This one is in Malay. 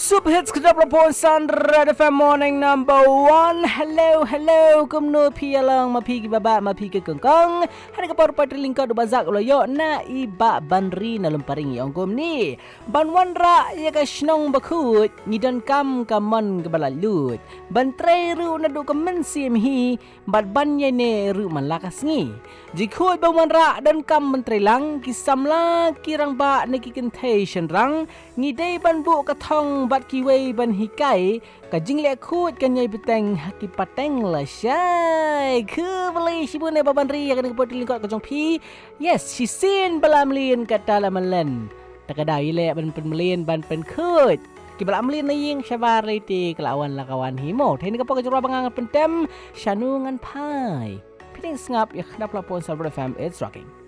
Super hits kedap rapon Sandra FM morning number 1. Hello kumno pialang mapi baba mapi ke kengkang. Hari ke par patri lingkar do bazak lo yo na iba banri na lumparing yong gom ni. Ban wanra ya ka snong bakut ngidan kam kamon ke balalut. Ban tre ru na do ka mensim hi bad ban ye ne ru man lakas ngi. Jikut ban wanra dan kam mentri lang kisamla kirang ba ne kikentation rang ngidei ban bu ka thong bat kiwei ban hikai ka jingle khut kan yai beteng haki pateng la syai ku beli sibune baban ri kan ko lingkot ka jong pi. Yes, she seen balamlin kata lamalan takada ile ban penmelin ban pen khut ki balamlin na ying syabari ti kelawan la kawan himo theni ka pa ka jura bangang pentem shanungan pai piting ngap ya khadap lapon Salvador FM it's rocking.